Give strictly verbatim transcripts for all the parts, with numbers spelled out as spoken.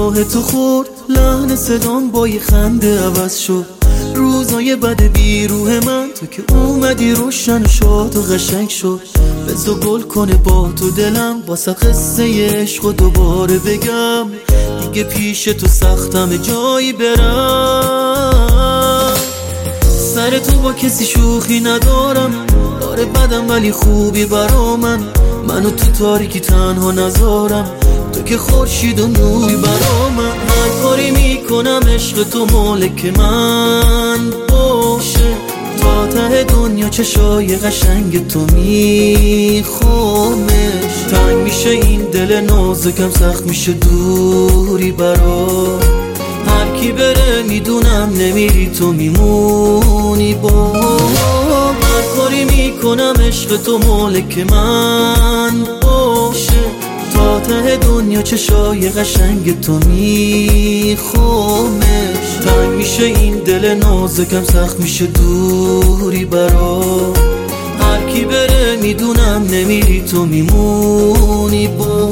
نگاه تو خورد لحن صدام با یه خنده عوض شد. روزای بد بیروح من تو که اومدی روشن شد و قشنگ شد. بزا گل کنه با تو دلم واسه قصه عشق و دوباره بگم دیگه پیش تو سختم جایی برم. سر تو با کسی شوخی ندارم، داره بدم ولی خوبی برا من. منو تو تاریکی تنها نذارم، تو که خورشید و نوری برا من. هر کاری میکنم عشق تو مالک من باشه، تا ته دنیا چشای قشنگ تو میخوامش. تنگ میشه این دل نازکم، سخت میشه دوری برا. هر کی بره میدونم نمیری تو میمونی با. هر کاری میکنم عشق تو مالک من باشه، تا ته دنیا چشای قشنگ تو میخوامش. تنگ میشه این دل نازکم، سخت میشه دوری برا. هر کی بره میدونم نمیری تو میمونی با.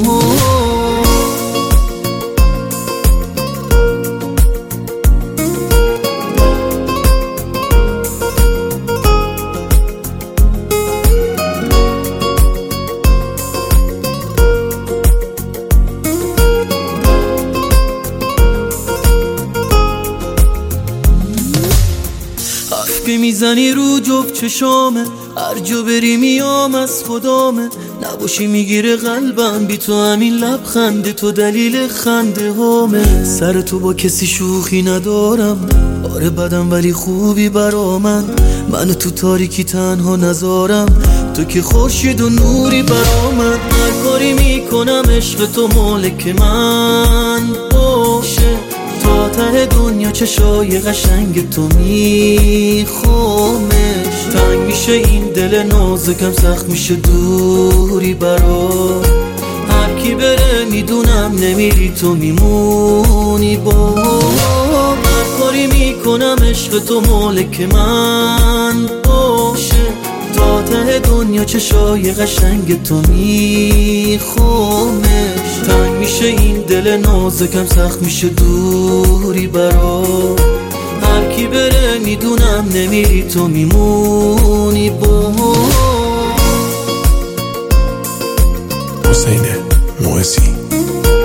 که میزنی رو جب چشامه، هر جا بری میام از خدامه. نباشی میگیره قلبم بی تو، همین لبخند تو دلیل خنده هامه. سر تو با کسی شوخی ندارم، آره بدم ولی خوبی برا من. منو تو تاریکی تنها نذارم، تو که خورشید و نوری برا من. هر کاری میکنم عشق تو مالک من باشه، تا ته دنیا چشای قشنگ تو میخوامش. تنگ میشه این دل نازکم، سخت میشه دوری برا. هر کی بره میدونم نمیری تو میمونی با. هر کاری میکنم عشق تو مالک من باشه، تا ته دنیا چشای قشنگ تو میخوامش. تنگ میشه این دل نازکم، سخت میشه دوری برا. هر کی بره میدونم نمیری تو میمونی با. حسین موسی